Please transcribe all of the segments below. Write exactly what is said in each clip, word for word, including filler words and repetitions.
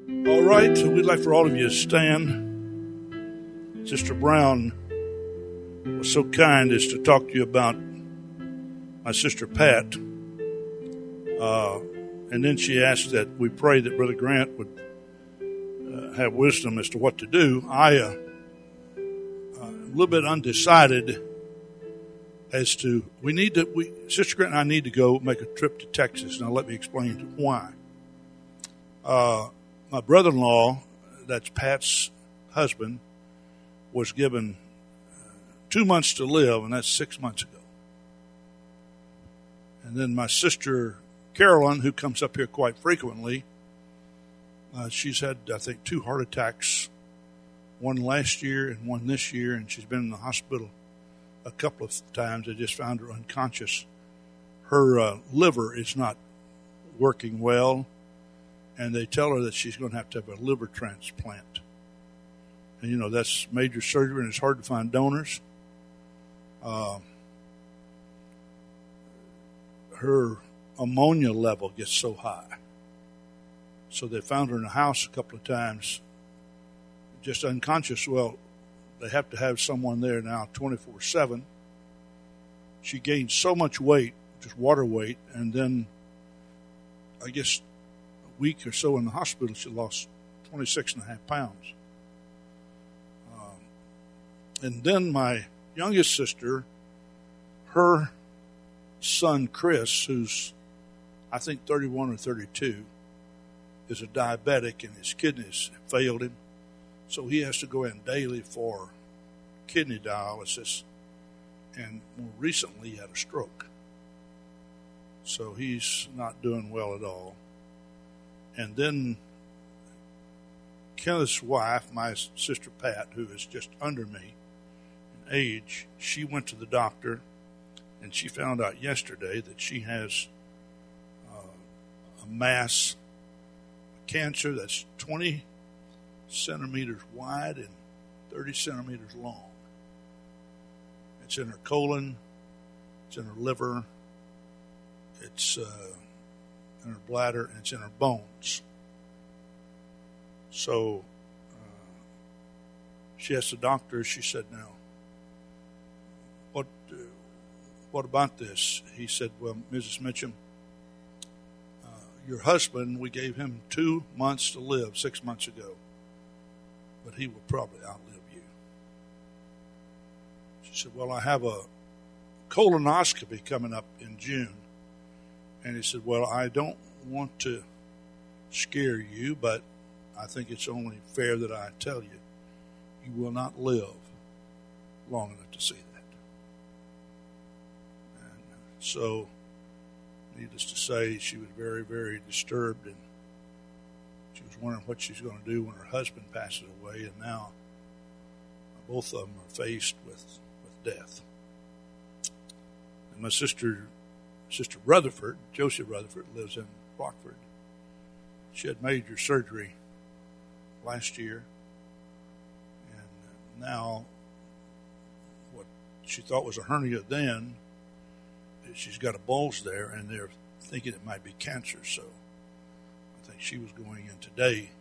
All right, we'd like for all of you to stand. Sister Brown was so kind as to talk to you about my sister Pat. Uh, and then she asked that we pray that Brother Grant would uh, have wisdom as to what to do. I uh, uh, a little bit undecided as to, we need to, we, Sister Grant and I need to go make a trip to Texas. Now let me explain why. Uh, my brother-in-law, that's Pat's husband, was given uh, two months to live, and that's six months ago. And then my sister Carolyn, who comes up here quite frequently, uh, she's had, I think, two heart attacks, one last year and one this year, and she's been in the hospital a couple of times. They just found her unconscious. Her uh, liver is not working well, and they tell her that she's going to have to have a liver transplant. And, you know, that's major surgery, and it's hard to find donors. Uh, her ammonia level gets so high. So they found her in the house a couple of times, just unconscious. Well, they have to have someone there now twenty-four seven. She gained so much weight, just water weight, and then I guess a week or so in the hospital, she lost twenty-six and a half pounds. Um, and then my youngest sister, her son Chris, who's I think thirty-one or thirty-two, is a diabetic, and his kidneys failed him. So he has to go in daily for kidney dialysis, and more recently he had a stroke. So he's not doing well at all. And then Kenneth's wife, my sister Pat, who is just under me in age, she went to the doctor, and she found out yesterday that she has uh, a mass cancer that's twenty centimeters wide and thirty centimeters long. It's in her colon, it's in her liver, it's uh, in her bladder, and it's in her bones. So uh, she asked the doctor, she said, now, what, uh, what about this? He said, well, Missus Mitchum, uh, your husband, we gave him two months to live six months ago, but he will probably outlive you. She said, well, I have a colonoscopy coming up in June. And he said, well, I don't want to scare you, but I think it's only fair that I tell you, you will not live long enough to see that. And so, needless to say, she was very, very disturbed, and she was wondering what she's going to do when her husband passes away, and now both of them are faced with, with death. And my sister, Sister Rutherford, Josie Rutherford, lives in Rockford. She had major surgery last year, and now what she thought was a hernia then, she's got a bulge there, and they're thinking it might be cancer, so I think she was going in today.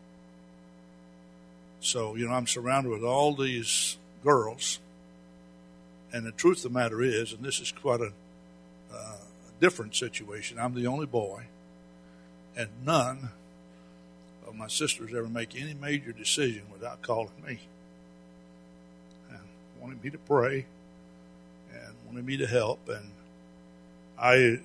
So, you know, I'm surrounded with all these girls, and the truth of the matter is, and this is quite a, uh, a different situation, I'm the only boy, and none of my sisters ever make any major decision without calling me and wanting me to pray and wanting me to help. And I,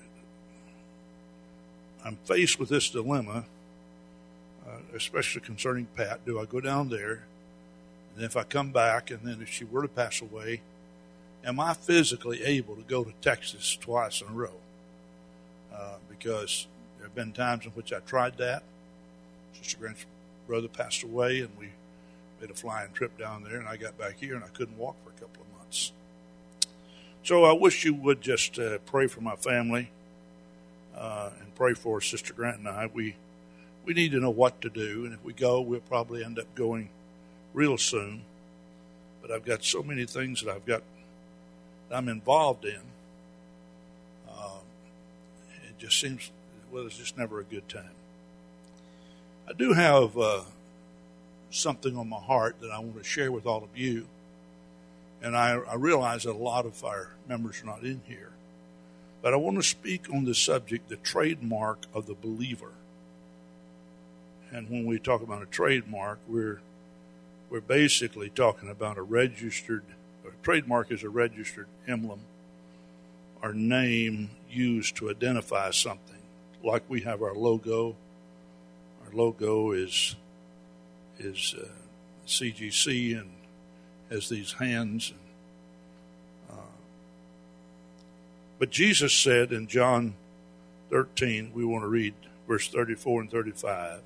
I'm faced with this dilemma, uh, especially concerning Pat. Do I go down there? And if I come back, and then if she were to pass away, am I physically able to go to Texas twice in a row? Uh, because there have been times in which I tried that. Sister Grant's brother passed away, and we made a flying trip down there, and I got back here, and I couldn't walk for a couple of months. So I wish you would just uh, pray for my family uh, and pray for Sister Grant and I. We we need to know what to do, and if we go, we'll probably end up going real soon. But I've got so many things that I've got that I'm involved in. Uh, it just seems, well, it's just never a good time. I do have uh, something on my heart that I want to share with all of you. And I, I realize that a lot of our members are not in here. But I want to speak on the subject, the trademark of the believer. And when we talk about a trademark, we're we're basically talking about a registered, a trademark is a registered emblem or name used to identify something. Like we have our logo. Our logo is is uh, C G C and has these hands. And, uh, but Jesus said in John thirteen, we want to read verse thirty-four and thirty-five.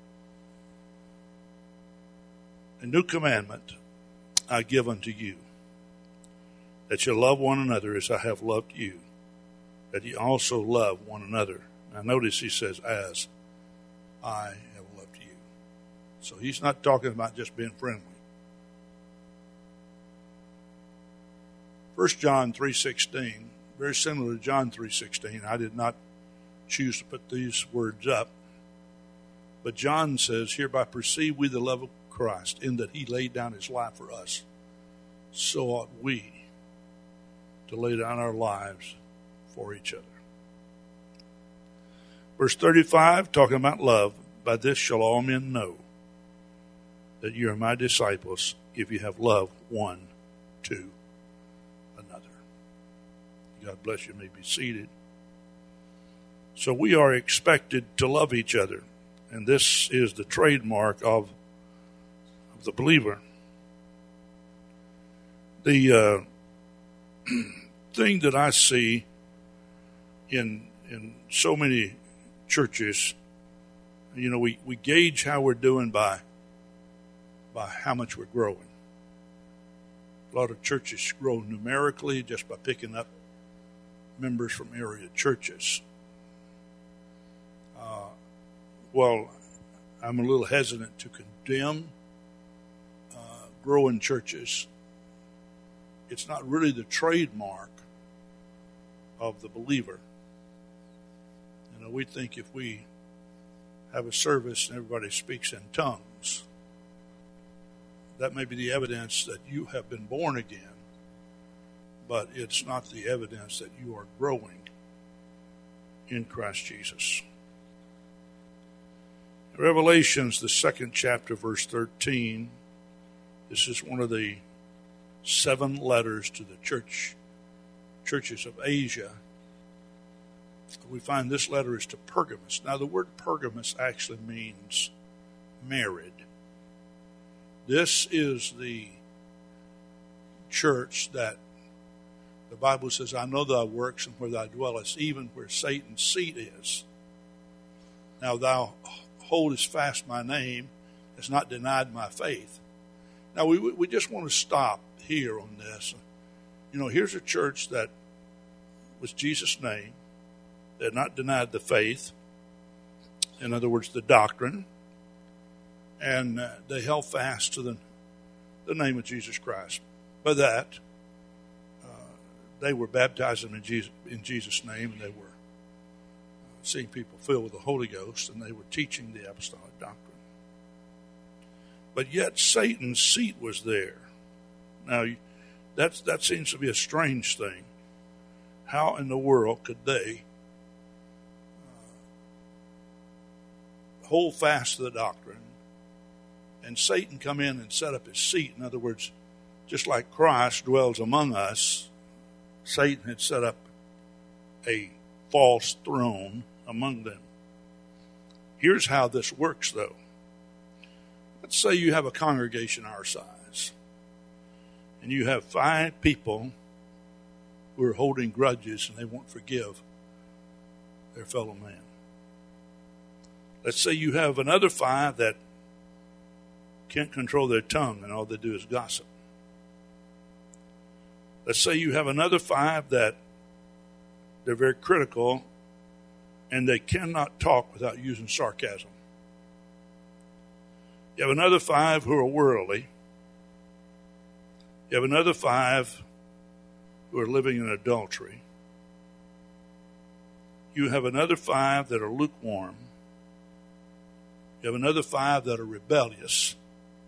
A new commandment I give unto you, that you love one another as I have loved you, that ye also love one another. Now notice he says, as I have loved you. So he's not talking about just being friendly. First John three sixteen, very similar to John three sixteen. I did not choose to put these words up. But John says, hereby perceive we the love of Christ, in that he laid down his life for us. So ought we to lay down our lives for each other. Verse thirty-five, talking about love. By this shall all men know that you are my disciples, if you have love one to another. God bless you. You may be seated. So we are expected to love each other. And this is the trademark of, of the believer. The uh, thing that I see in in so many churches, you know, we, we gauge how we're doing by by how much we're growing. A lot of churches grow numerically just by picking up members from area churches. Uh, well, I'm a little hesitant to condemn uh, growing churches. It's not really the trademark of the believer. You know, we think if we have a service and everybody speaks in tongues, that may be the evidence that you have been born again, but it's not the evidence that you are growing in Christ Jesus. Revelations, the second chapter, verse thirteen. This is one of the seven letters to the church, churches of Asia. We find this letter is to Pergamos. Now, the word Pergamos actually means married. This is the church that the Bible says, I know thy works and where thou dwellest, even where Satan's seat is. Now, thou holdest fast my name, has not denied my faith. Now, we we just want to stop here on this. You know, here's a church that was Jesus' name. They had not denied the faith. In other words, the doctrine. And uh, they held fast to the, the name of Jesus Christ. By that, uh, they were baptizing in Jesus, in Jesus' name, and they were uh, seeing people filled with the Holy Ghost, and they were teaching the apostolic doctrine. But yet Satan's seat was there. Now, that's, that seems to be a strange thing. How in the world could they uh, hold fast to the doctrine and Satan come in and set up his seat? In other words, just like Christ dwells among us, Satan had set up a false throne among them. Here's how this works, though. Let's say you have a congregation our size, and you have five people who are holding grudges and they won't forgive their fellow man. Let's say you have another five that can't control their tongue and all they do is gossip. Let's say you have another five that they're very critical and they cannot talk without using sarcasm. You have another five who are worldly. You have another five who are living in adultery. You have another five that are lukewarm. You have another five that are rebellious.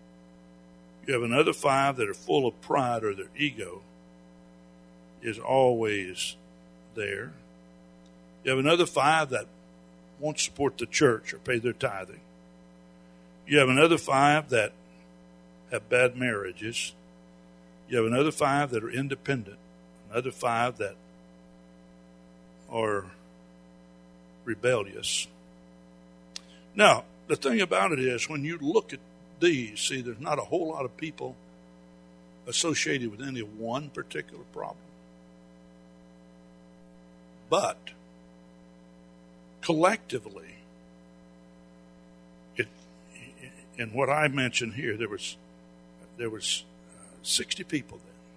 You have another five that are full of pride, or their ego is always there. You have another five that won't support the church or pay their tithing. You have another five that have bad marriages. You have another five that are independent. Another five that are rebellious. Now, the thing about it is, when you look at these, see, there's not a whole lot of people associated with any one particular problem. But collectively, it, in what I mentioned here, there was there was uh, sixty people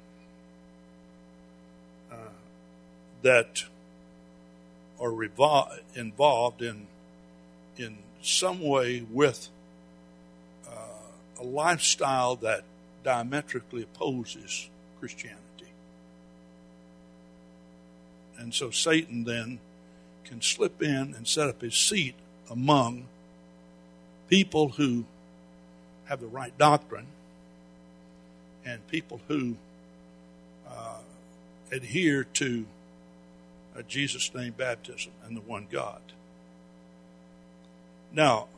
then uh, that are revol- involved in in some way with uh, a lifestyle that diametrically opposes Christianity. And so Satan then can slip in and set up his seat among people who have the right doctrine and people who uh, adhere to a Jesus name baptism and the one God. Now,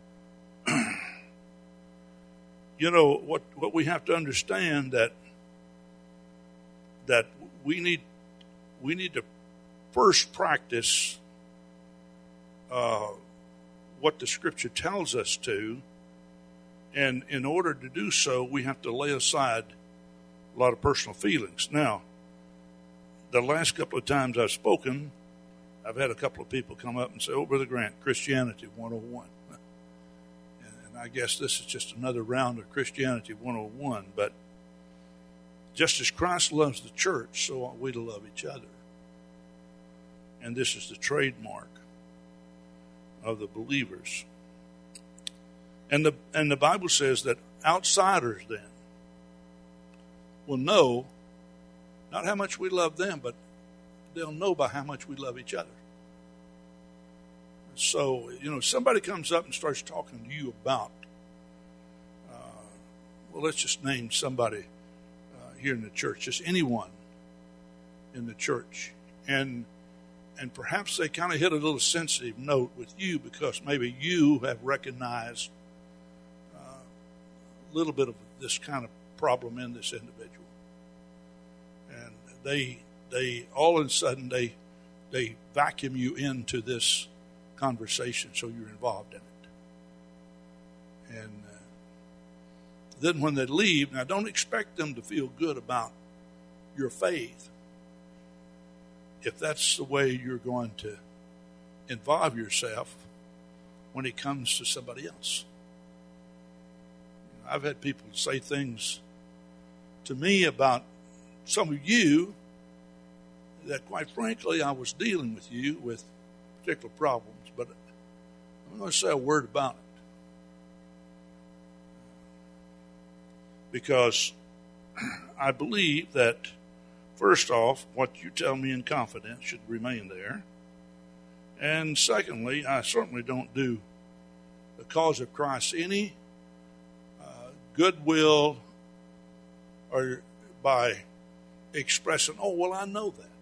you know what what we have to understand, that that we need we need to first practice uh, what the Scripture tells us to, and in order to do so, we have to lay aside a lot of personal feelings. Now, the last couple of times I've spoken, I've had a couple of people come up and say, "Oh, Brother Grant, Christianity one oh one." And I guess this is just another round of Christianity one oh one, but just as Christ loves the church, so ought we to love each other. And this is the trademark of the believers. And the and the Bible says that outsiders then will know not how much we love them, but they'll know by how much we love each other. So, you know, somebody comes up and starts talking to you about, uh, well, let's just name somebody uh, here in the church, just anyone in the church. And and perhaps they kind of hit a little sensitive note with you because maybe you have recognized uh, a little bit of this kind of problem in this individual. And they they all of a sudden they they vacuum you into this conversation, so you're involved in it. And uh, then when they leave, now don't expect them to feel good about your faith if that's the way you're going to involve yourself when it comes to somebody else. You know, I've had people say things to me about some of you that, quite frankly, I was dealing with you with particular problems, but I'm going to say a word about it. Because I believe that, first off, what you tell me in confidence should remain there. And secondly, I certainly don't do the cause of Christ any uh, goodwill or by expressing, oh, well, I know that.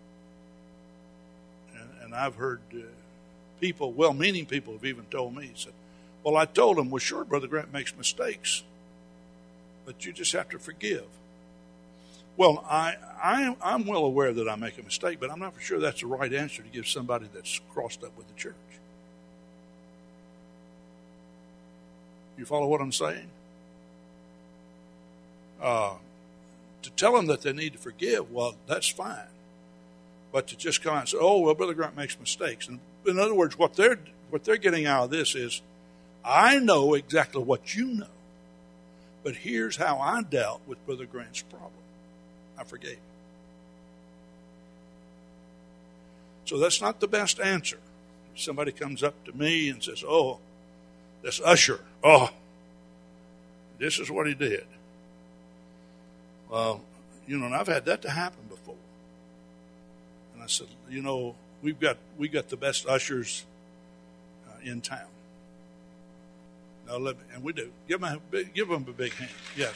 And, and I've heard uh, people, well-meaning people have even told me, said, well, I told him, well, sure, Brother Grant makes mistakes, but you just have to forgive. Well, I, I, I'm well aware that I make a mistake, but I'm not for sure that's the right answer to give somebody that's crossed up with the church. You follow what I'm saying? Uh, to tell them that they need to forgive, well, that's fine. But to just come out and say, oh, well, Brother Grant makes mistakes. And in other words, what they're, what they're getting out of this is, I know exactly what you know, but here's how I dealt with Brother Grant's problem. I forgave. So that's not the best answer. If somebody comes up to me and says, oh, this usher, oh, this is what he did. Well, you know, and I've had that to happen before. And I said, you know, we've got we got the best ushers uh, in town. No, let me, and we do. Give them a big, give them a big hand. Yes.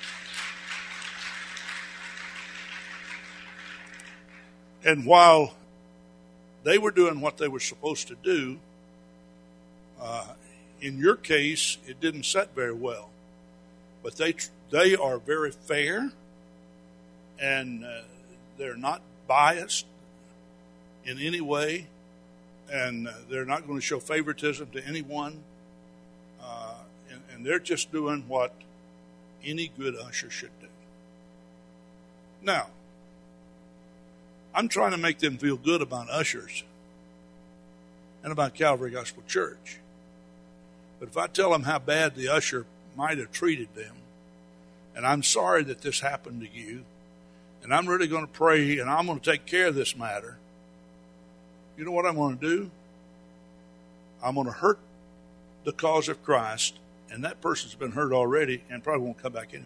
And while they were doing what they were supposed to do, uh, in your case, it didn't set very well. But they they are very fair, and uh, they're not biased in any way, and uh, they're not going to show favoritism to anyone. Uh, and, and they're just doing what any good usher should do. Now, I'm trying to make them feel good about ushers and about Calvary Gospel Church. But if I tell them how bad the usher might have treated them, and I'm sorry that this happened to you, and I'm really going to pray, and I'm going to take care of this matter, you know what I'm going to do? I'm going to hurt the cause of Christ, and that person's been hurt already and probably won't come back anyway.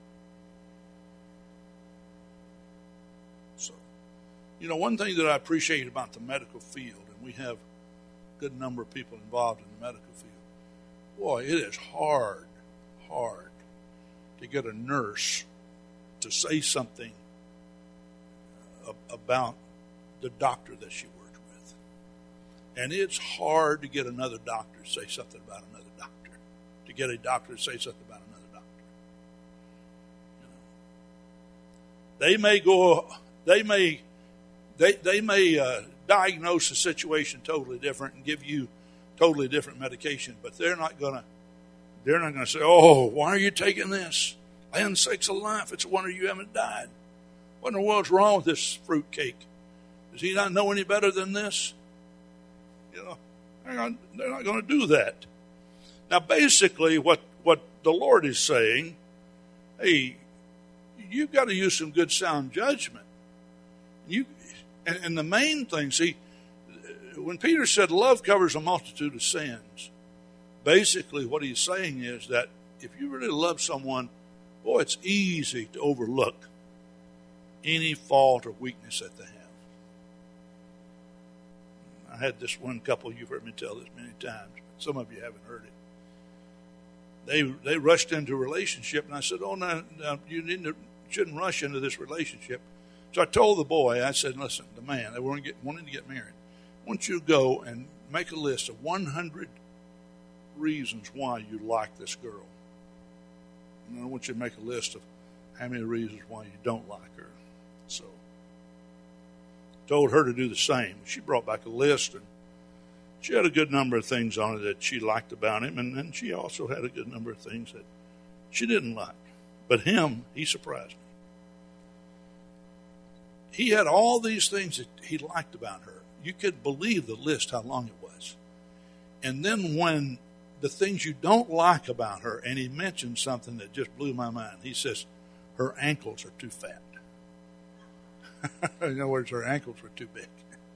So, you know, one thing that I appreciate about the medical field, and we have a good number of people involved in the medical field, boy, it is hard, hard to get a nurse to say something about the doctor that she works with. And it's hard to get another doctor to say something about another doctor, to get a doctor to say something about another doctor. You know, they may go, they may, they they may uh, diagnose a situation totally different and give you totally different medication, but they're not gonna, they're not gonna say, "Oh, why are you taking this? Land's sakes alive! It's a wonder you haven't died. What in the world's wrong with this fruitcake? Does he not know any better than this?" You know, they're not, they're not going to do that. Now, basically, what, what the Lord is saying, hey, you've got to use some good sound judgment. You, and, and the main thing, see, when Peter said love covers a multitude of sins, basically what he's saying is that if you really love someone, boy, it's easy to overlook any fault or weakness that they have. I had this one couple, you've heard me tell this many times, but some of you haven't heard it. They they rushed into a relationship, and I said, oh, no, no you didn't, shouldn't rush into this relationship. So I told the boy, I said, listen, the man, they were wanting to get married, I want you to go and make a list of one hundred reasons why you like this girl. And I want you to make a list of how many reasons why you don't like her. So told her to do the same. She brought back a list, and she had a good number of things on it that she liked about him, and then she also had a good number of things that she didn't like. But him, he surprised me. He had all these things that he liked about her. You could believe the list, how long it was. And then when the things you don't like about her, and he mentioned something that just blew my mind. He says, her ankles are too fat. In other words, her ankles were too big.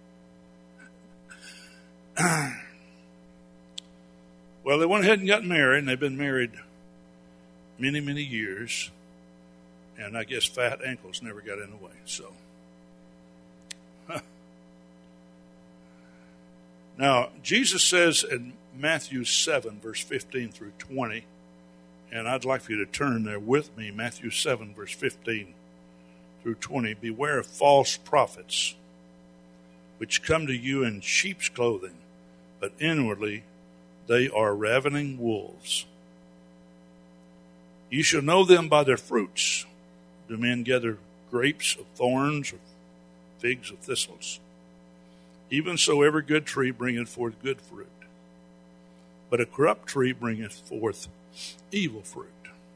Well, they went ahead and got married, and they've been married many, many years. And I guess fat ankles never got in the way. So, now, Jesus says in Matthew seven, verse fifteen through twenty, and I'd like for you to turn there with me, Matthew seven, verse fifteen through twenty, beware of false prophets, which come to you in sheep's clothing, but inwardly they are ravening wolves. You shall know them by their fruits. Do men gather grapes of thorns or figs of thistles? Even so, every good tree bringeth forth good fruit, but a corrupt tree bringeth forth evil fruit.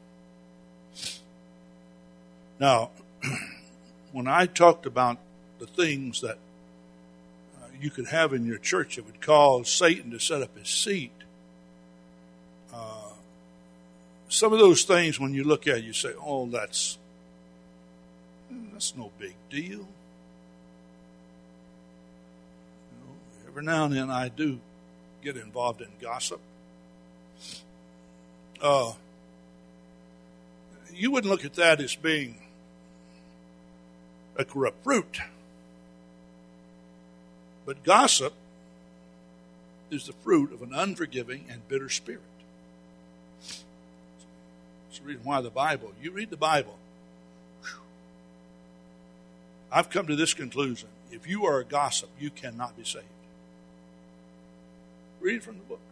Now, when I talked about the things that uh, you could have in your church that would cause Satan to set up his seat, uh, some of those things, when you look at it, you say, oh, that's, that's no big deal. You know, every now and then I do get involved in gossip. Uh, you wouldn't look at that as being a corrupt fruit. But gossip is the fruit of an unforgiving and bitter spirit. the reason why the Bible, you read the Bible. Whew. I've come to this conclusion. If you are a gossip, you cannot be saved. Read from the book.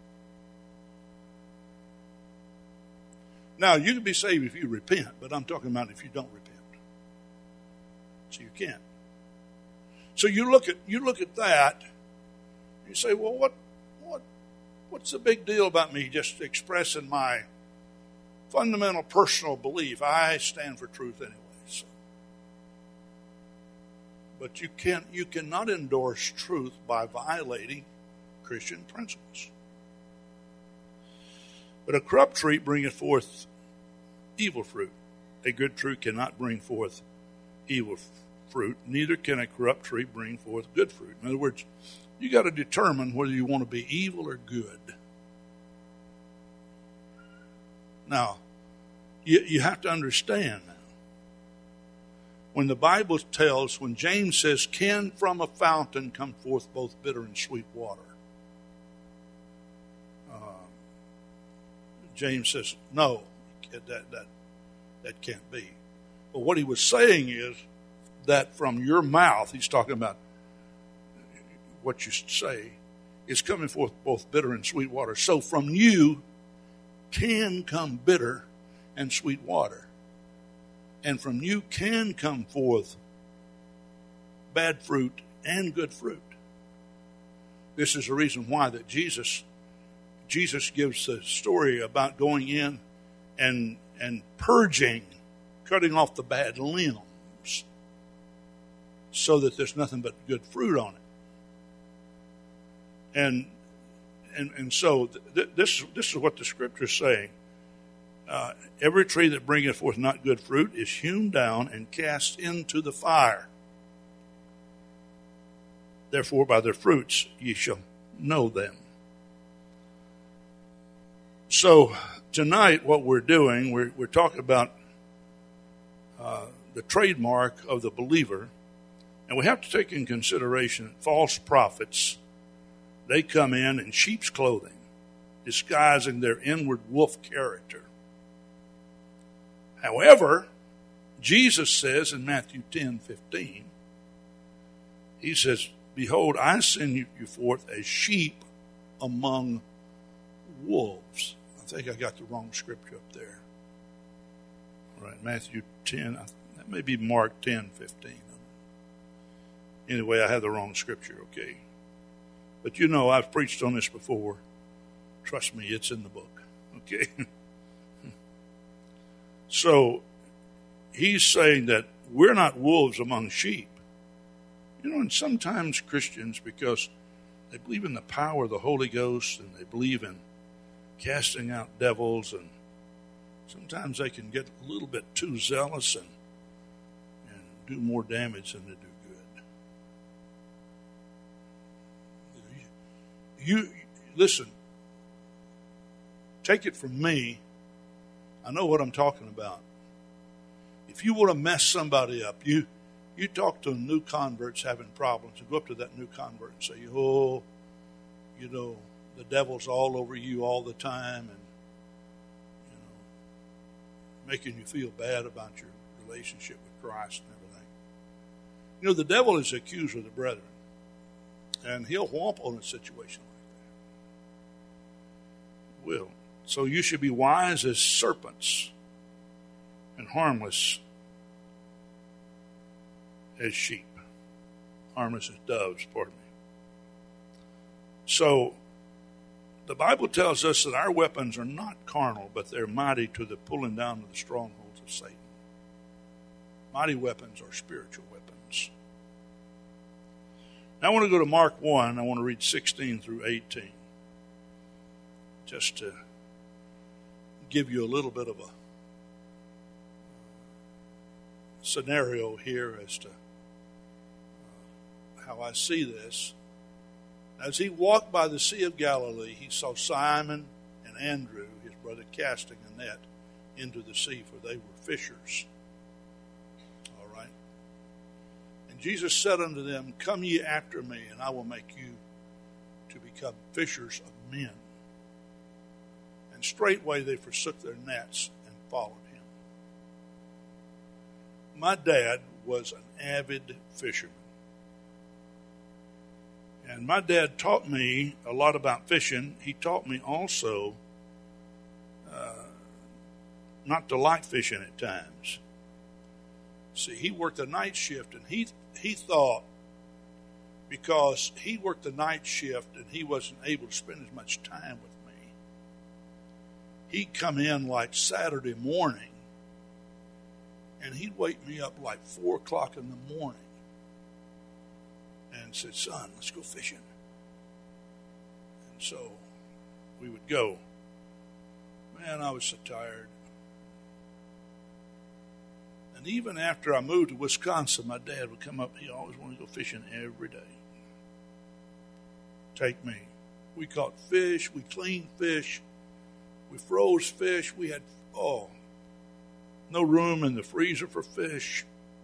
Now, you can be saved if you repent, but I'm talking about if you don't repent. So you can't. So you look at you look at that, you say, well, what what what's the big deal about me just expressing my fundamental personal belief? I stand for truth anyway. So. But you can't you cannot endorse truth by violating Christian principles. But a corrupt tree bringeth forth evil fruit. A good tree cannot bring forth evil fruit. Neither can a corrupt tree bring forth good fruit. In other words, you got to determine whether you want to be evil or good. Now, you, you have to understand now. When the Bible tells, when James says, can from a fountain come forth both bitter and sweet water? James says, no, that, that, that can't be. But what he was saying is that from your mouth, he's talking about what you say, is coming forth both bitter and sweet water. So from you can come bitter and sweet water. And from you can come forth bad fruit and good fruit. This is the reason why that Jesus Jesus gives the story about going in and and purging, cutting off the bad limbs so that there's nothing but good fruit on it. And and and so th- this, this is what the Scripture is saying. Uh, every tree that bringeth forth not good fruit is hewn down and cast into the fire. Therefore by their fruits ye shall know them. So tonight what we're doing, we're, we're talking about uh, the trademark of the believer. And we have to take in consideration that false prophets, they come in in sheep's clothing, disguising their inward wolf character. However, Jesus says in Matthew ten fifteen, he says, behold, I send you forth as sheep among wolves. I think I got the wrong scripture up there. All right, Matthew ten, that may be Mark ten fifteen. Anyway, I have the wrong scripture, okay. But you know, I've preached on this before. Trust me, it's in the book, okay. So, he's saying that we're not wolves among sheep. You know, and sometimes Christians, because they believe in the power of the Holy Ghost and they believe in casting out devils, and sometimes they can get a little bit too zealous and, and do more damage than they do good. You, listen, take it from me. I know what I'm talking about. If you want to mess somebody up, you you talk to new converts having problems, and go up to that new convert and say, oh, you know, the devil's all over you all the time, and, you know, making you feel bad about your relationship with Christ and everything. You know, the devil is the accuser of the brethren, and he'll whomp on a situation like that. He will. So you should be wise as serpents and harmless as sheep. Harmless as doves, pardon me. So the Bible tells us that our weapons are not carnal, but they're mighty to the pulling down of the strongholds of Satan. Mighty weapons are spiritual weapons. Now I want to go to Mark one. I want to read sixteen through eighteen. Just to give you a little bit of a scenario here as to how I see this. As he walked by the Sea of Galilee, he saw Simon and Andrew, his brother, casting a net into the sea, for they were fishers. All right. And Jesus said unto them, come ye after me, and I will make you to become fishers of men. And straightway they forsook their nets and followed him. My dad was an avid fisherman. And my dad taught me a lot about fishing. He taught me also uh, not to like fishing at times. See, he worked a night shift, and he he thought because he worked the night shift and he wasn't able to spend as much time with me, he'd come in like Saturday morning, and he'd wake me up like four o'clock in the morning and said, "Son, let's go fishing." And so we would go. Man, I was so tired. And even after I moved to Wisconsin, my dad would come up. He always wanted to go fishing every day. Take me. We caught fish. We cleaned fish. We froze fish. We had, oh, no room in the freezer for fish.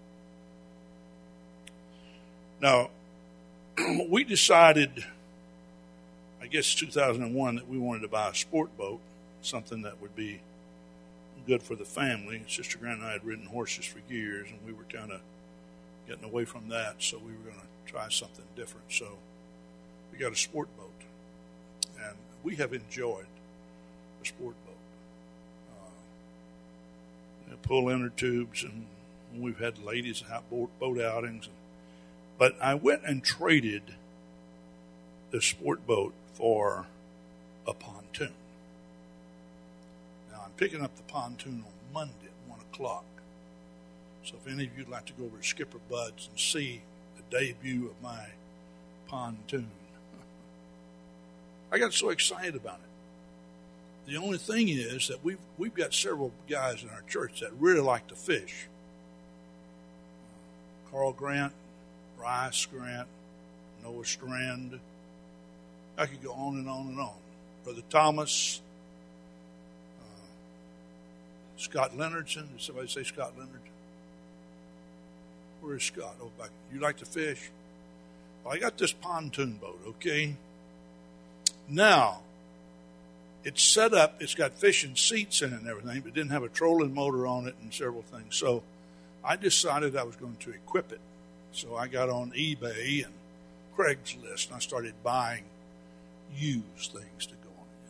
Now, we decided, I guess two thousand one, that we wanted to buy a sport boat, something that would be good for the family. Sister Grant and I had ridden horses for years, and we were kind of getting away from that, so we were going to try something different. So we got a sport boat, and we have enjoyed the sport boat. Uh, you know, pull inner tubes, and we've had ladies out boat, boat outings. And, but I went and traded the sport boat for a pontoon. Now, I'm picking up the pontoon on Monday at one o'clock. So if any of you would like to go over to Skipper Bud's and see the debut of my pontoon, I got so excited about it. The only thing is that we've, we've got several guys in our church that really like to fish. Carl Grant, Bryce Grant, Noah Strand. I could go on and on and on. Brother Thomas, uh, Scott Leonardson. Did somebody say Scott Leonard? Where is Scott? Oh, back. You like to fish? Well, I got this pontoon boat, okay? Now, it's set up, it's got fishing seats in it and everything, but it didn't have a trolling motor on it and several things. So I decided I was going to equip it. So I got on eBay and Craigslist, and I started buying used things to go on it.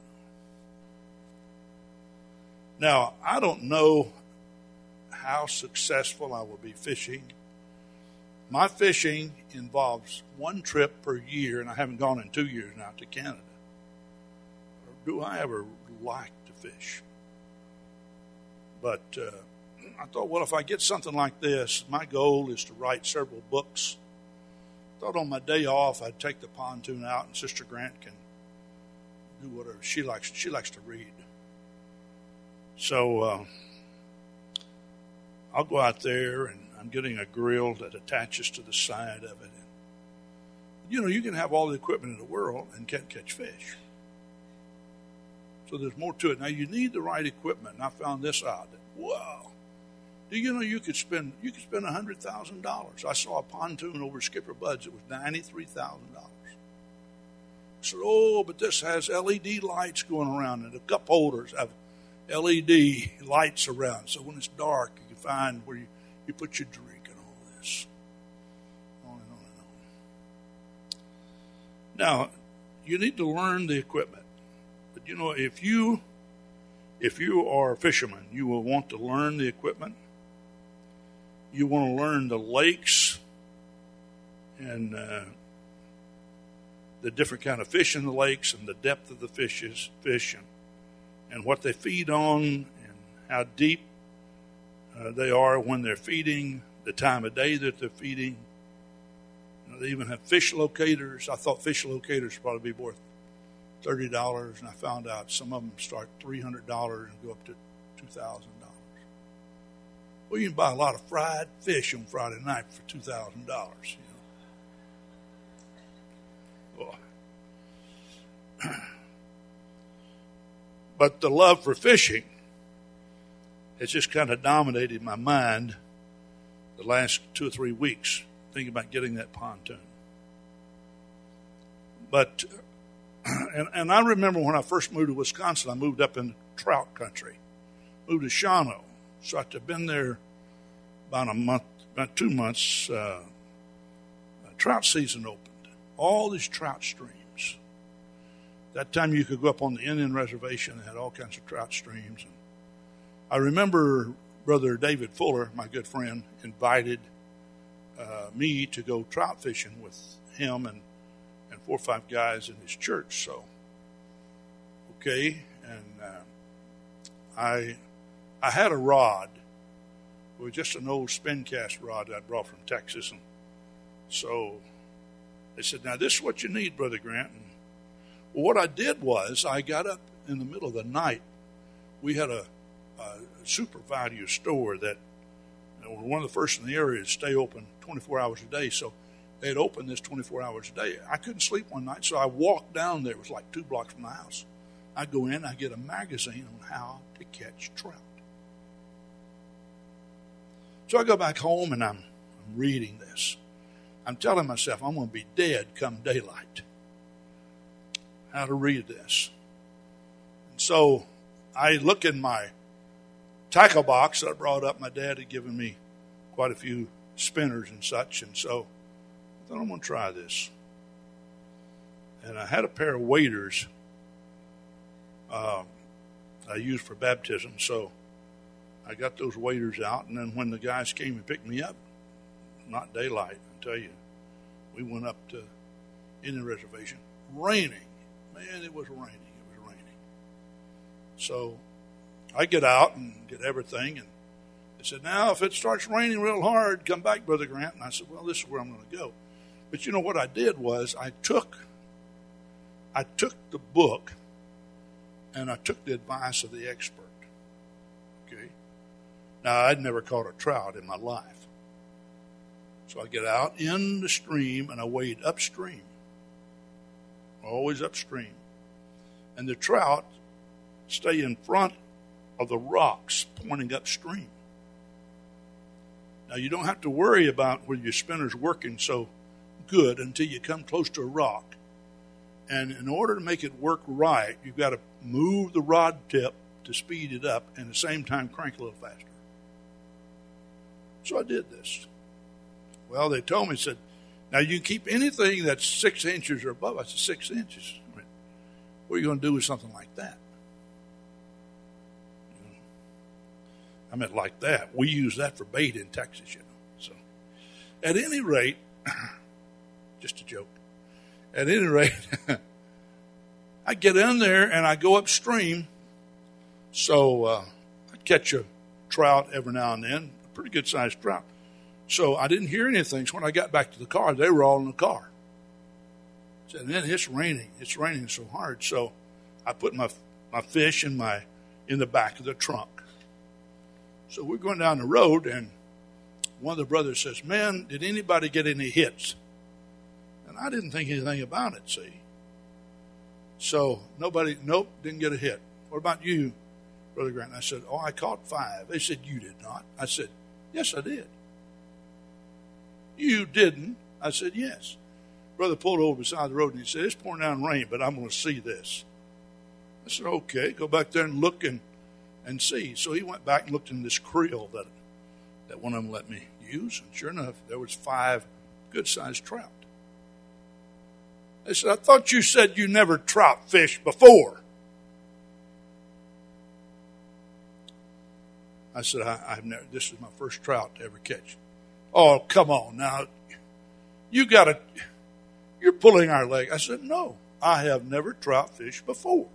You know. Now, I don't know how successful I will be fishing. My fishing involves one trip per year, and I haven't gone in two years now to Canada. Or do I ever like to fish? But uh, I thought, well, if I get something like this, my goal is to write several books. I thought on my day off I'd take the pontoon out, and Sister Grant can do whatever she likes. She likes to read. So uh, I'll go out there, and I'm getting a grill that attaches to the side of it. And, you know, you can have all the equipment in the world and can't catch fish. So there's more to it. Now, you need the right equipment, and I found this out. Wow. Do you know you could spend you could spend one hundred thousand dollars? I saw a pontoon over Skipper Bud's. It was ninety-three thousand dollars. I said, oh, but this has L E D lights going around, and the cup holders have L E D lights around. So when it's dark, you can find where you, you put your drink and all this. On and on and on. Now, you need to learn the equipment. But, you know, if you if you are a fisherman, you will want to learn the equipment. You want to learn the lakes and uh, the different kind of fish in the lakes and the depth of the fishes, fish and, and what they feed on and how deep uh, they are when they're feeding, the time of day that they're feeding. You know, they even have fish locators. I thought fish locators would probably be worth thirty dollars, and I found out some of them start three hundred dollars and go up to two thousand dollars. Well, you can buy a lot of fried fish on Friday night for two thousand dollars. You know? Oh. But the love for fishing has just kind of dominated my mind the last two or three weeks, thinking about getting that pontoon. But, and, and I remember when I first moved to Wisconsin, I moved up in trout country. moved to Shawano. So I've been there about a month, about two months. Uh, trout season opened. All these trout streams. That time you could go up on the Indian reservation and had all kinds of trout streams. And I remember Brother David Fuller, my good friend, invited uh, me to go trout fishing with him and, and four or five guys in his church. So, okay, and uh, I I had a rod. It was just an old spin cast rod that I brought from Texas. And so they said, now this is what you need, Brother Grant. And well, what I did was I got up in the middle of the night. We had a, a super value store that you know, one of the first in the area to stay open twenty-four hours a day. So they had opened this twenty-four hours a day. I couldn't sleep one night, so I walked down there. It was like two blocks from the house. I'd go in, I'd get a magazine on how to catch trout. So I go back home and I'm, I'm reading this. I'm telling myself I'm going to be dead come daylight. How to read this. And so I look in my tackle box that I brought up. My dad had given me quite a few spinners and such. And so I thought I'm going to try this. And I had a pair of waders uh, I used for baptism. So I got those waders out. And then when the guys came and picked me up, not daylight, I tell you, we went up to Indian reservation. Raining. Man, it was raining. It was raining. So I get out and get everything. And they said, now, if it starts raining real hard, come back, Brother Grant. And I said, well, this is where I'm going to go. But you know what I did was I took, I took the book and I took the advice of the expert. Okay. Now, I'd never caught a trout in my life. So I get out in the stream and I wade upstream. Always upstream. And the trout stay in front of the rocks pointing upstream. Now you don't have to worry about whether your spinner's working so good until you come close to a rock. And in order to make it work right, you've got to move the rod tip to speed it up and at the same time crank a little faster. So I did this. Well, they told me, said, now you can keep anything that's six inches or above. I said, six inches? I mean, what are you going to do with something like that? You know, I meant like that. We use that for bait in Texas, you know. So at any rate, just a joke. At any rate, I get in there and I go upstream. So uh, I catch a trout every now and then, a pretty good sized trout. So I didn't hear anything. So when I got back to the car, they were all in the car. And then it's raining. It's raining so hard. So I put my my fish in my in the back of the trunk. So we're going down the road, and one of the brothers says, man, did anybody get any hits? And I didn't think anything about it, see. So nobody, nope, didn't get a hit. What about you, Brother Grant? And I said, oh, I caught five. They said, you did not. I said, yes, I did. You didn't? I said, yes. Brother pulled over beside the road and he said, it's pouring down rain, but I'm going to see this. I said, okay, go back there and look and, and see. So he went back and looked in this creel that, that one of them let me use. And sure enough, there was five good-sized trout. They said, I thought you said you never trout fished before. I said, I, I've never, this is my first trout to ever catch. Oh, come on now. You got to, you're pulling our leg. I said, no, I have never trout fished before.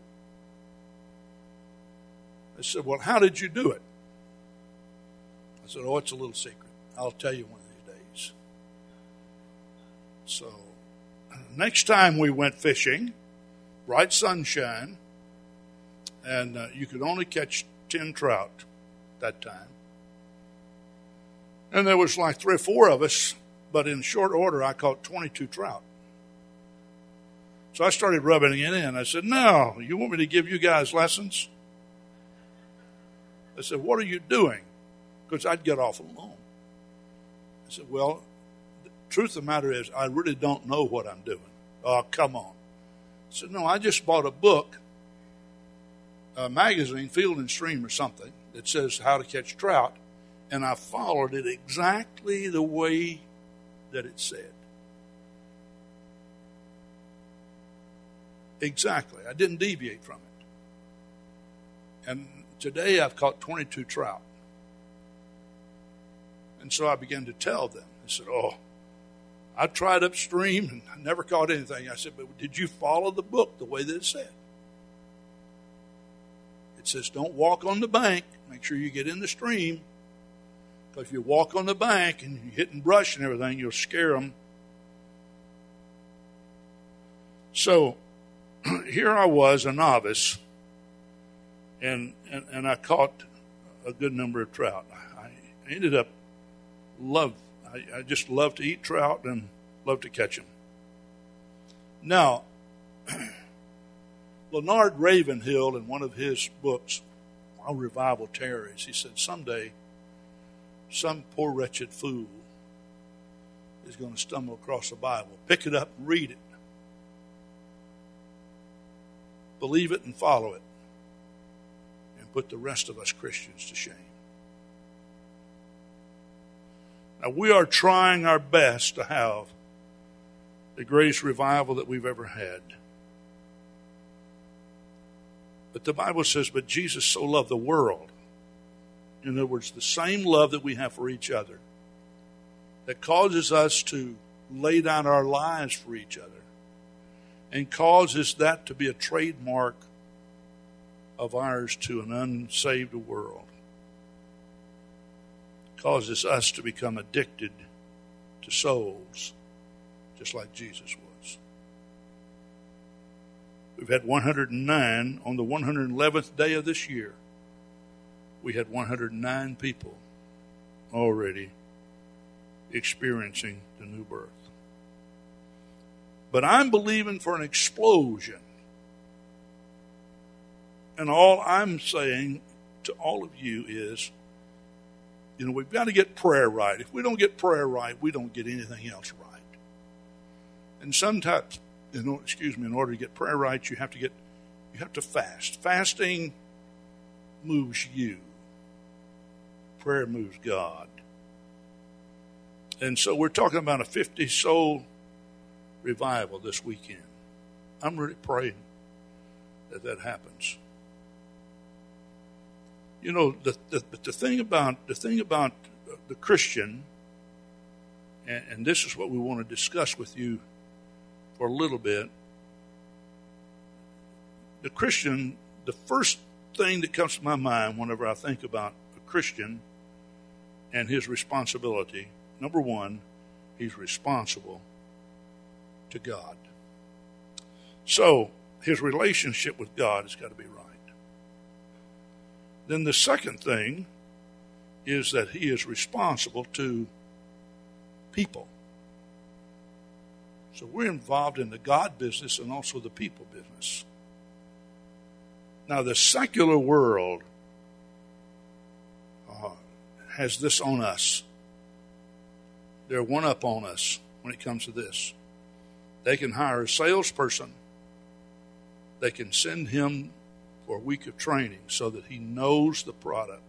I said, well, how did you do it? I said, oh, it's a little secret. I'll tell you one of these days. So, next time we went fishing, bright sunshine, and uh, you could only catch ten trout that time. And there was like three or four of us, but in short order, I caught twenty-two trout. So I started rubbing it in. I said, no, you want me to give you guys lessons? I said, what are you doing? Because I'd get off alone. I said, well, the truth of the matter is, I really don't know what I'm doing. Oh, come on. I said, no, I just bought a book, a magazine, Field and Stream or something. that says how to catch trout, and I followed it exactly the way that it said. Exactly. I didn't deviate from it. And today I've caught twenty-two trout. And so I began to tell them. I said, oh, I tried upstream and I never caught anything. I said, but did you follow the book the way that it said? It says, don't walk on the bank. Make sure you get in the stream. Because if you walk on the bank and you're hitting brush and everything, you'll scare them. So here I was, a novice, and, and, and I caught a good number of trout. I ended up love. I, I just love to eat trout and love to catch them. Now, Leonard Ravenhill, in one of his books, While Revival Tarries, he said, someday some poor wretched fool is going to stumble across the Bible, pick it up and read it, believe it and follow it, and put the rest of us Christians to shame. Now, we are trying our best to have the greatest revival that we've ever had. But the Bible says, but Jesus so loved the world. In other words, the same love that we have for each other, that causes us to lay down our lives for each other and causes that to be a trademark of ours to an unsaved world. Causes us to become addicted to souls, just like Jesus was. We've had one hundred nine. On the one hundred eleventh day of this year, we had one hundred nine people already experiencing the new birth. But I'm believing for an explosion. And all I'm saying to all of you is, you know, we've got to get prayer right. If we don't get prayer right, we don't get anything else right. And sometimes, you know, excuse me, in order to get prayer right, you have to get, you have to fast. Fasting moves you. Prayer moves God. And so we're talking about a fifty soul revival this weekend. I'm really praying that that happens. You know, the the, the thing about the thing about the Christian, and, and this is what we want to discuss with you for a little bit. The Christian, the first thing that comes to my mind whenever I think about a Christian and his responsibility, number one, he's responsible to God. So his relationship with God has got to be right. Then the second thing is that he is responsible to people. So we're involved in the God business and also the people business. Now the secular world uh, has this on us. They're one up on us when it comes to this. They can hire a salesperson. They can send him for a week of training so that he knows the product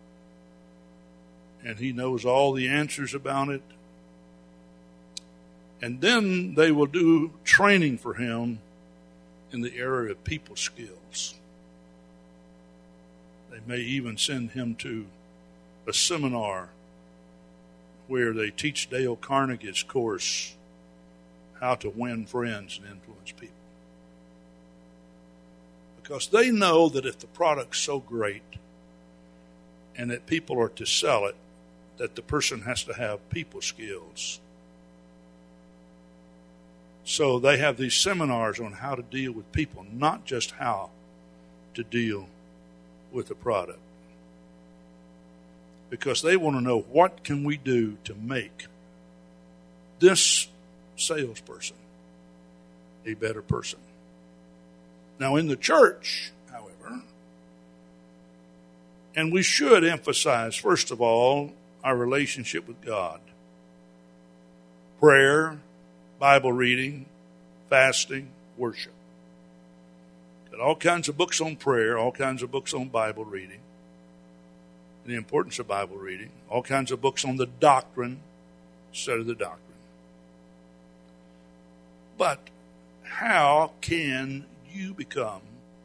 and he knows all the answers about it. And then they will do training for him in the area of people skills. They may even send him to a seminar where they teach Dale Carnegie's course, How to Win Friends and Influence People. Because they know that if the product's so great and that people are to sell it, that the person has to have people skills. So they have these seminars on how to deal with people, not just how to deal with the product. Because they want to know, what can we do to make this salesperson a better person? Now, in the church, however, and we should emphasize, first of all, our relationship with God. Prayer, Bible reading, fasting, worship. Got all kinds of books on prayer, all kinds of books on Bible reading. and the importance of Bible reading, all kinds of books on the doctrine, study the doctrine. But how can you become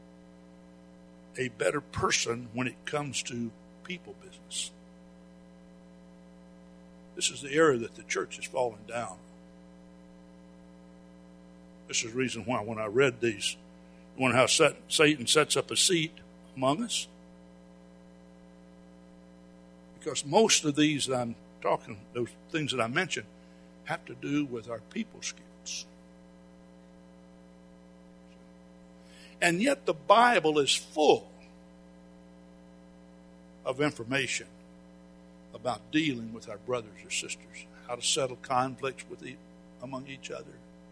a better person when it comes to people business? This is the area that the church has fallen down. This is the reason why when I read these, you wonder how Satan sets up a seat among us? Because most of these that I'm talking, those things that I mentioned, have to do with our people skills. And yet the Bible is full of information about dealing with our brothers or sisters, how to settle conflicts with e- among each other,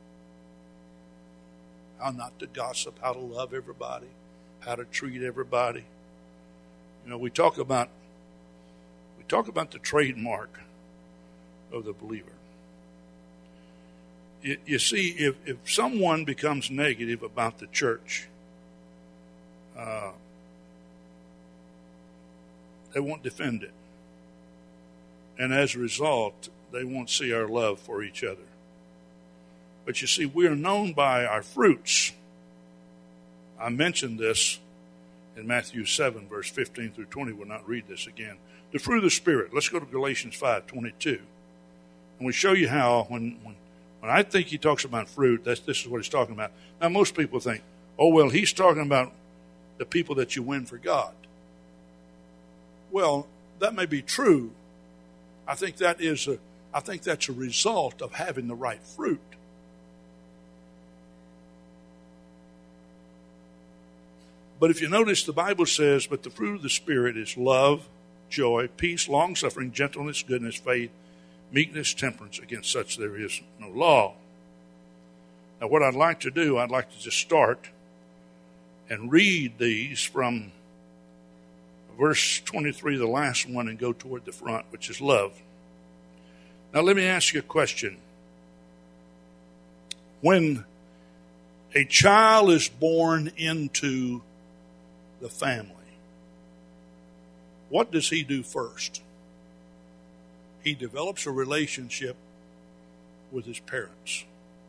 how not to gossip, how to love everybody, how to treat everybody. You know, we talk about we talk about the trademark of the believer. You, you see, if, if someone becomes negative about the church, uh, they won't defend it. And as a result, they won't see our love for each other. But you see, we are known by our fruits. I mentioned this in Matthew seven, verse fifteen through twenty. We'll not read this again. The fruit of the Spirit. Let's go to Galatians five twenty-two. And we show you how, when, when, when I think he talks about fruit, that's, this is what he's talking about. Now, most people think, oh, well, he's talking about the people that you win for God. Well, that may be true. I think that is a, I think that's a result of having the right fruit. But if you notice, the Bible says, but the fruit of the Spirit is love, joy, peace, long-suffering, gentleness, goodness, faith, meekness, temperance. Against such there is no law. Now, what I'd like to do, I'd like to just start and read these from verse twenty-three, the last one, and go toward the front, which is love. Now, let me ask you a question. When a child is born into the family, what does he do first? He develops a relationship with his parents.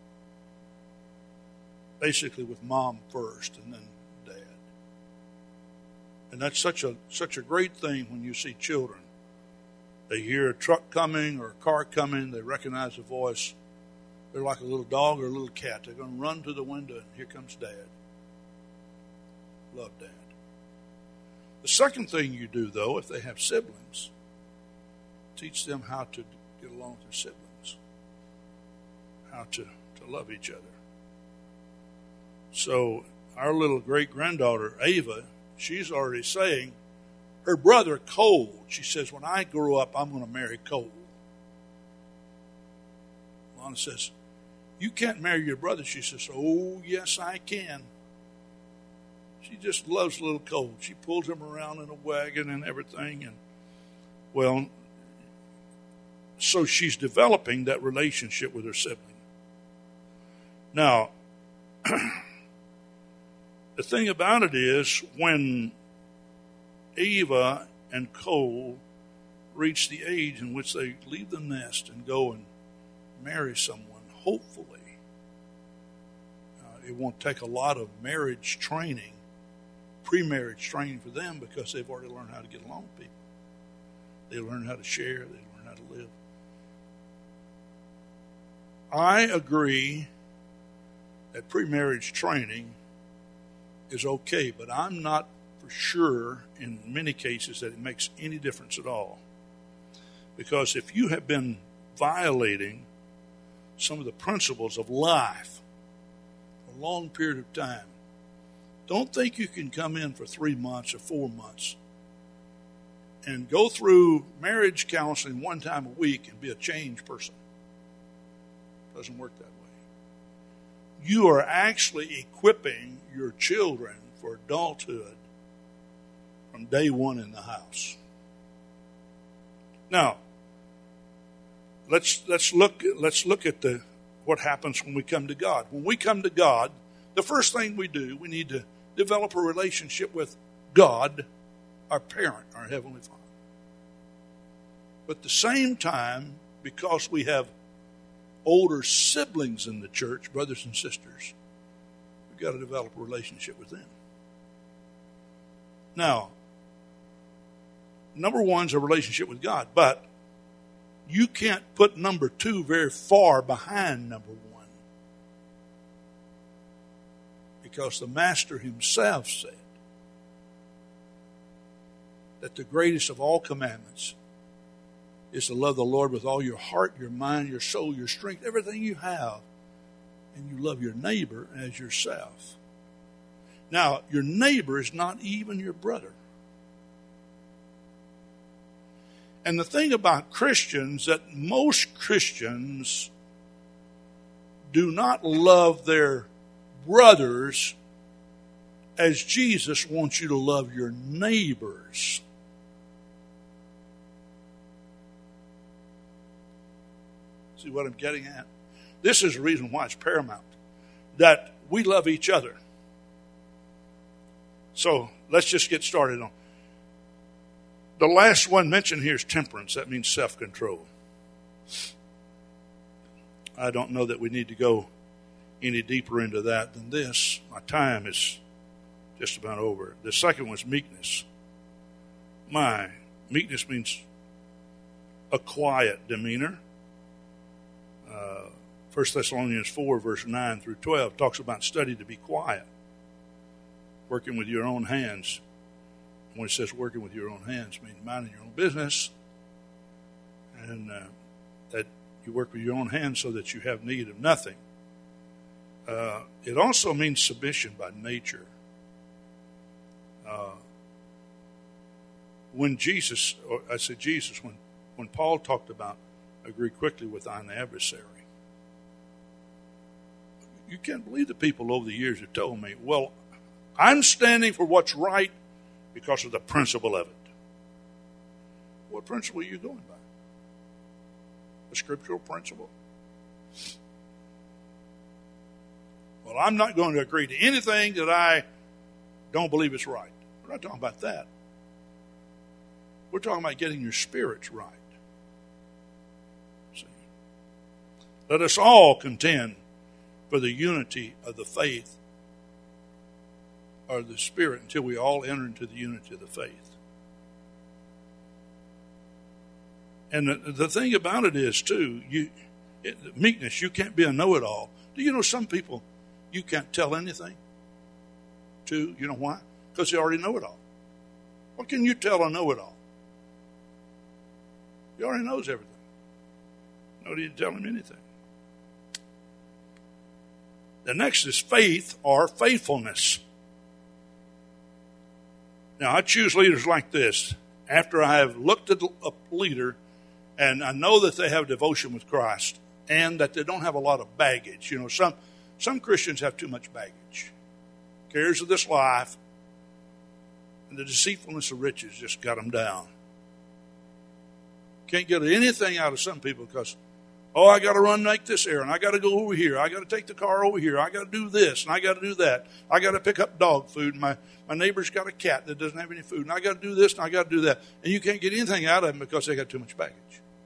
Basically with mom first and then dad. And that's such a such a great thing when you see children. They hear a truck coming or a car coming, they recognize the voice. They're like a little dog or a little cat. They're going to run to the window and here comes Dad. Love Dad. The second thing you do, though, if they have siblings, teach them how to get along with their siblings, how to, to love each other. So our little great-granddaughter, Ava, she's already saying, her brother, Cole, she says, when I grow up, I'm going to marry Cole. Lana says, you can't marry your brother. She says, oh, yes, I can. She just loves little Cole. She pulls him around in a wagon and everything. And well, so she's developing that relationship with her sibling. Now, the thing about it is when Eva and Cole reach the age in which they leave the nest and go and marry someone, hopefully, uh, it won't take a lot of marriage training, pre-marriage training for them, because they've already learned how to get along with people. They learn how to share. They learn how to live. I agree that pre-marriage training is okay, but I'm not for sure in many cases that it makes any difference at all. Because if you have been violating some of the principles of life for a long period of time, don't think you can come in for three months or four months and go through marriage counseling one time a week and be a changed person. It doesn't work that way. You are actually equipping your children for adulthood from day one in the house. Now, let's let's look let's look at the what happens when we come to God. When we come to God, the first thing we do, we need to develop a relationship with God, our parent, our Heavenly Father. But at the same time, because we have older siblings in the church, brothers and sisters, we've got to develop a relationship with them. Now, number one is a relationship with God, but you can't put number two very far behind number one. Because the Master himself said that the greatest of all commandments is to love the Lord with all your heart, your mind, your soul, your strength, everything you have. And you love your neighbor as yourself. Now, your neighbor is not even your brother. And the thing about Christians, that most Christians do not love their brothers as Jesus wants you to love your neighbors. See what I'm getting at? This is the reason why it's paramount, that we love each other. So let's just get started on. The last one mentioned here is temperance. That means self-control. I don't know that we need to go any deeper into that than this. My time is just about over. The second was meekness. My meekness means a quiet demeanor. Uh, First Thessalonians four, verse nine through twelve talks about study to be quiet, working with your own hands. When it says working with your own hands, it means minding your own business, and uh, that you work with your own hands so that you have need of nothing. Uh, it also means submission by nature. Uh, when Jesus, or I say Jesus, when, when Paul talked about agree quickly with thine adversary, you can't believe the people over the years have told me, well, I'm standing for what's right because of the principle of it. What principle are you going by? A scriptural principle? Well, I'm not going to agree to anything that I don't believe is right. We're not talking about that. We're talking about getting your spirits right. See? Let us all contend for the unity of the faith or the Spirit until we all enter into the unity of the faith. And the, the thing about it is, too, you it, meekness, you can't be a know-it-all. Do you know some people you can't tell anything to? You know why? Because they already know it all. What can you tell a know-it-all? He already knows everything. No need to tell him anything. The next is faith or faithfulness. Now, I choose leaders like this. After I have looked at a leader and I know that they have devotion with Christ and that they don't have a lot of baggage. You know, some, some Christians have too much baggage. Cares of this life and the deceitfulness of riches just got them down. Can't get anything out of some people because, oh, I got to run make this errand. I got to go over here. I got to take the car over here. I got to do this and I got to do that. I got to pick up dog food. My my neighbor's got a cat that doesn't have any food, and I got to do this and I got to do that. And you can't get anything out of them because they got too much baggage.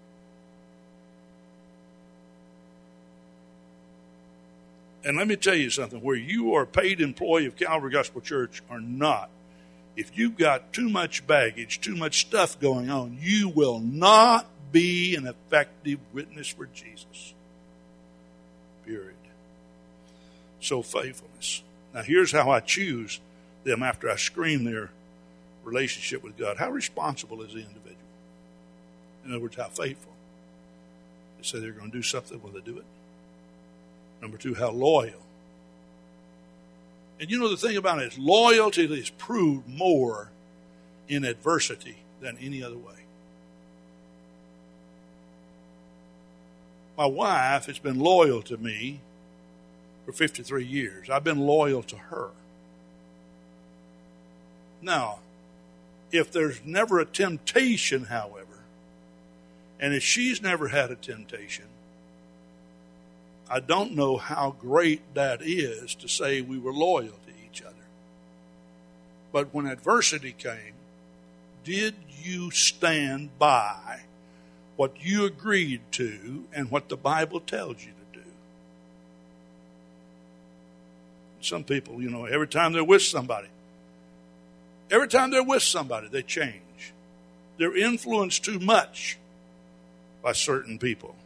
And let me tell you something: where you are a paid employee of Calvary Gospel Church or not, if you've got too much baggage, too much stuff going on, you will not be an effective witness for Jesus. Period. So faithfulness. Now here's how I choose them after I screen their relationship with God. How responsible is the individual? In other words, how faithful? They say they're going to do something, will they do it? Number two, how loyal. And you know the thing about it is loyalty is proved more in adversity than any other way. My wife has been loyal to me for fifty-three years. I've been loyal to her. Now, if there's never a temptation, however, and if she's never had a temptation, I don't know how great that is to say we were loyal to each other. But when adversity came, did you stand by what you agreed to and what the Bible tells you to do. Some people, you know, every time they're with somebody, every time they're with somebody, they change. They're influenced too much by certain people.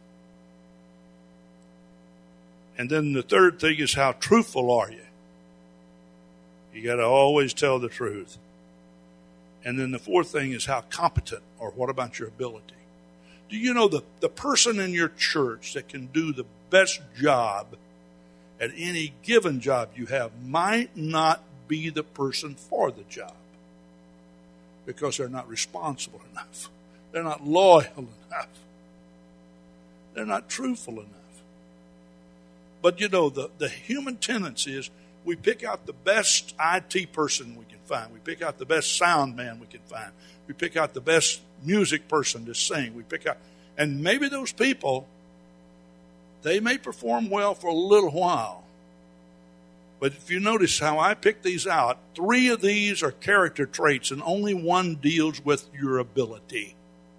And then the third thing is, how truthful are you? You got to always tell the truth. And then the fourth thing is, how competent, or what about your ability? Do you know the, the person in your church that can do the best job at any given job you have might not be the person for the job, because they're not responsible enough. They're not loyal enough. They're not truthful enough. But you know, the, the human tendency is, we pick out the best I T person we can find. We pick out the best sound man we can find. We pick out the best music person to sing. We pick out, and maybe those people, they may perform well for a little while. But if you notice how I pick these out, three of these are character traits, and only one deals with your ability.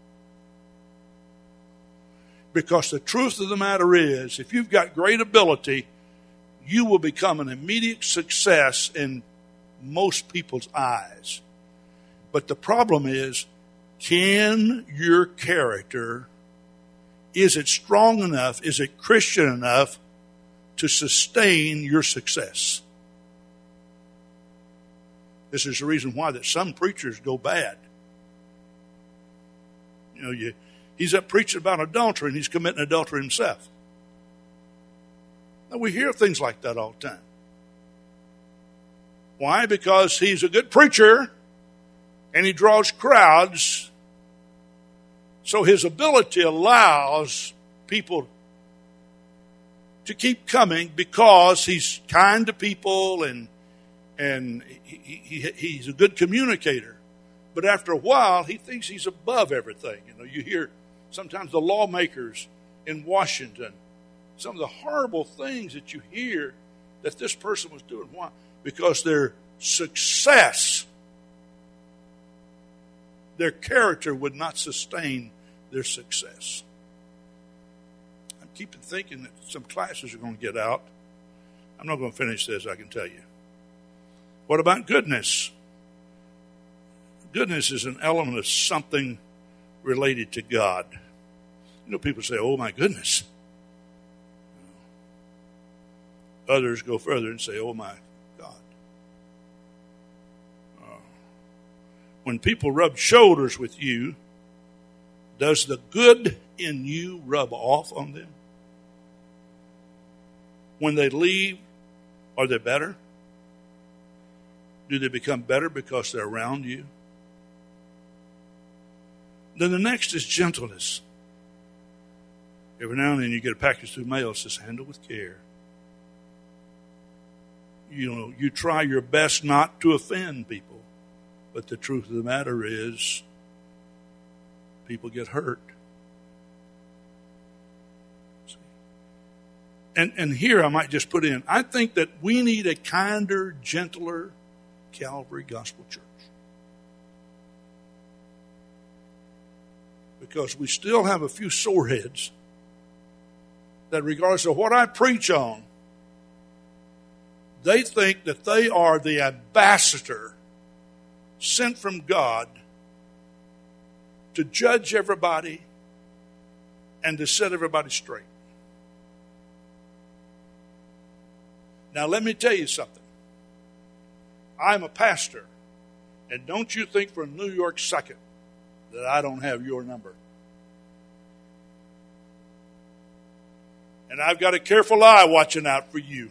Because the truth of the matter is, if you've got great ability, you will become an immediate success in most people's eyes. But the problem is, can your character, is it strong enough, is it Christian enough to sustain your success? This is the reason why that some preachers go bad. You know, you, he's up preaching about adultery, and he's committing adultery himself. Now, we hear things like that all the time. Why? Because he's a good preacher, and he draws crowds, so his ability allows people to keep coming, because he's kind to people, and and he, he, he's a good communicator. But after a while, he thinks he's above everything. You know, you hear sometimes the lawmakers in Washington, some of the horrible things that you hear that this person was doing. Why? Because their success, their character would not sustain their success. I'm keeping thinking that some classes are going to get out. I'm not going to finish this, I can tell you. What about goodness? Goodness is an element of something related to God. You know, people say, oh my goodness. Others go further and say, oh my God. Uh, when people rub shoulders with you, does the good in you rub off on them? When they leave, are they better? Do they become better because they're around you? Then the next is gentleness. Every now and then you get a package through mail that says, handle with care. You know, you try your best not to offend people, but the truth of the matter is, people get hurt. And and here I might just put in, I think that we need a kinder, gentler Calvary Gospel Church. Because we still have a few soreheads that, regardless of what I preach on, they think that they are the ambassador sent from God to judge everybody and to set everybody straight. Now, let me tell you something. I'm a pastor, and don't you think for a New York second that I don't have your number. And I've got a careful eye watching out for you.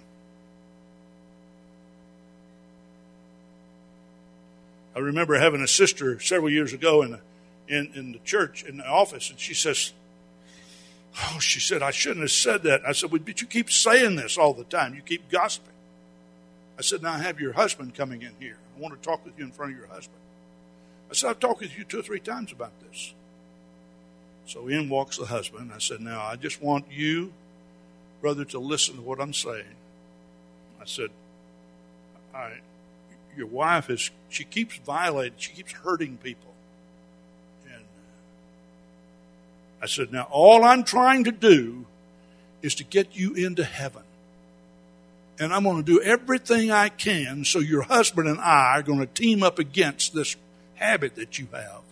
I remember having a sister several years ago in the, in, in the church, in the office, and she says, oh, she said, I shouldn't have said that. I said, well, but you keep saying this all the time. You keep gossiping. I said, now I have your husband coming in here. I want to talk with you in front of your husband. I said, I've talked with you two or three times about this. So in walks the husband. I said, now I just want you, brother, to listen to what I'm saying. I said, I, your wife is, she keeps violating, she keeps hurting people. And I said, now all I'm trying to do is to get you into heaven. And I'm going to do everything I can so your husband and I are going to team up against this habit that you have.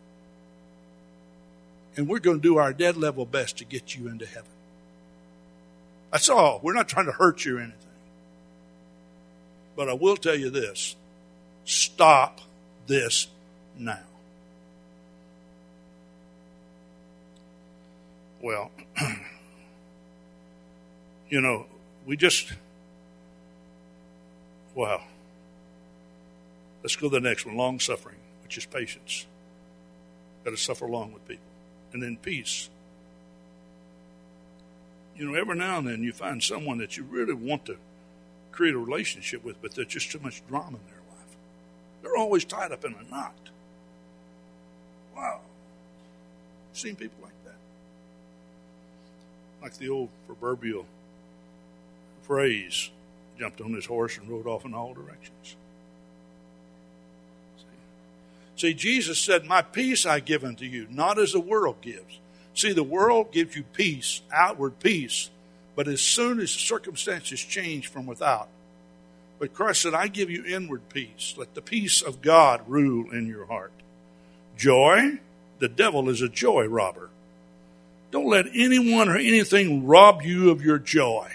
And we're going to do our dead level best to get you into heaven. That's all. We're not trying to hurt you or anything. But I will tell you this. Stop this now. Well, you know, we just, wow. Let's go to the next one, long suffering, which is patience. Got to suffer along with people. And then peace. You know, every now and then you find someone that you really want to create a relationship with, but there's just too much drama in their life. They're always tied up in a knot. Wow. Seen people like that. Like the old proverbial phrase, jumped on his horse and rode off in all directions. See, Jesus said, my peace I give unto you, not as the world gives. See, the world gives you peace, outward peace, but as soon as the circumstances change from without. But Christ said, I give you inward peace. Let the peace of God rule in your heart. Joy, the devil is a joy robber. Don't let anyone or anything rob you of your joy.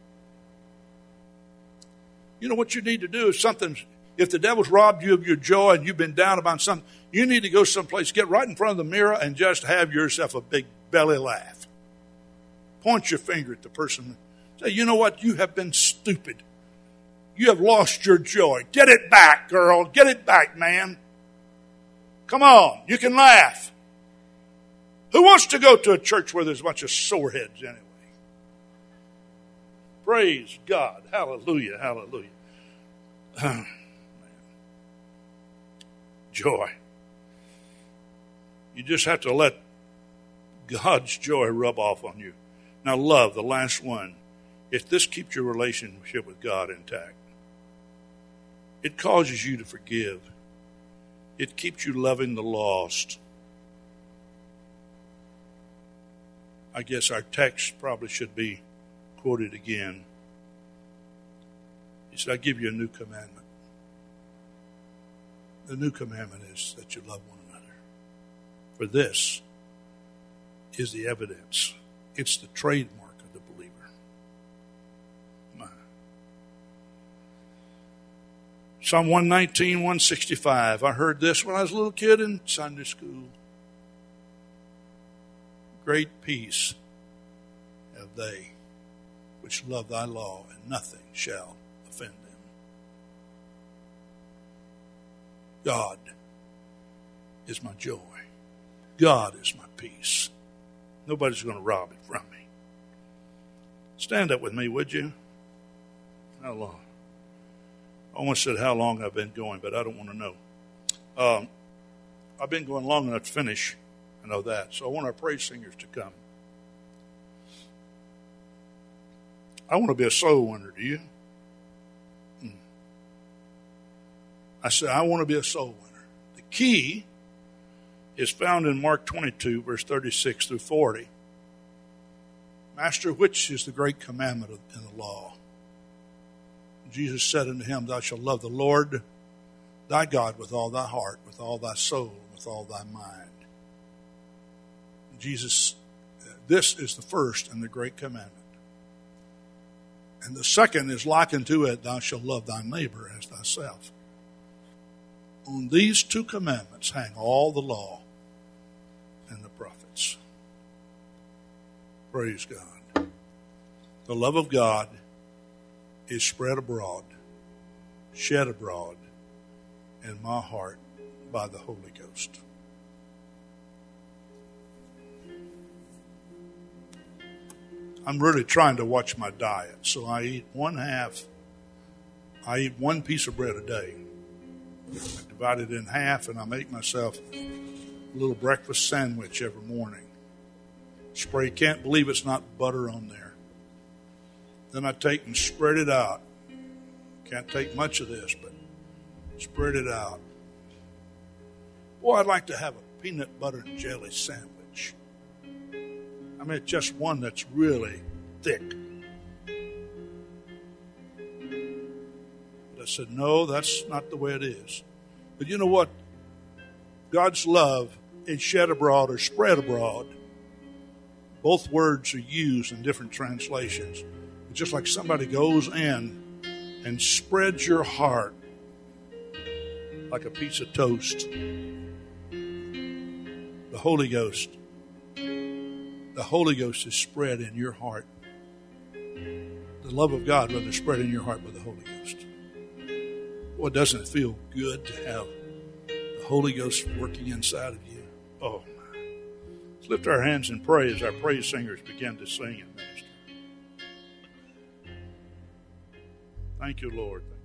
You know what you need to do if something, if the devil's robbed you of your joy and you've been down about something, you need to go someplace, get right in front of the mirror and just have yourself a big belly laugh. Point your finger at the person. Say, you know what? You have been stupid. You have lost your joy. Get it back, girl. Get it back, man. Come on. You can laugh. Who wants to go to a church where there's a bunch of sore heads anyway? Praise God. Hallelujah. Hallelujah. Joy. You just have to let God's joy rub off on you. Now, love, the last one. If this keeps your relationship with God intact, it causes you to forgive. It keeps you loving the lost. I guess our text probably should be quoted again. He said, I give you a new commandment. The new commandment is that you love one another. For this is the evidence. It's the trademark of the believer. My. Psalm one nineteen, one sixty-five. I heard this when I was a little kid in Sunday school. Great peace have they which love thy law, and nothing shall offend them. God is my joy. God is my peace. Nobody's going to rob it from me. Stand up with me, would you? How long? I almost said how long I've been going, but I don't want to know. Um, I've been going long enough to finish. I know that. So I want our praise singers to come. I want to be a soul winner, do you? Hmm. I said, I want to be a soul winner. The key is found in Mark twenty-two, verse thirty-six through forty. Master, which is the great commandment in the law? Jesus said unto him, thou shalt love the Lord thy God with all thy heart, with all thy soul, with all thy mind. Jesus, this is the first and the great commandment. And the second is like unto it, thou shalt love thy neighbor as thyself. On these two commandments hang all the law and the prophets. Praise God. The love of God is spread abroad, shed abroad in my heart by the Holy Ghost. I'm really trying to watch my diet, so I eat one half. I eat one piece of bread a day. I divide it in half, and I make myself a little breakfast sandwich every morning. Spray, can't believe it's not butter on there. Then I take and spread it out. Can't take much of this, but spread it out. Boy, I'd like to have a peanut butter and jelly sandwich. I mean, it's just one that's really thick. But I said, no, that's not the way it is. But you know what? God's love is shed abroad or spread abroad. Both words are used in different translations. It's just like somebody goes in and spreads your heart like a piece of toast. The Holy Ghost. The Holy Ghost is spread in your heart. The love of God, rather, spread in your heart by the Holy Ghost. Boy, doesn't it feel good to have the Holy Ghost working inside of you? Oh, my. Let's lift our hands and pray as our praise singers begin to sing and minister. Thank you, Lord.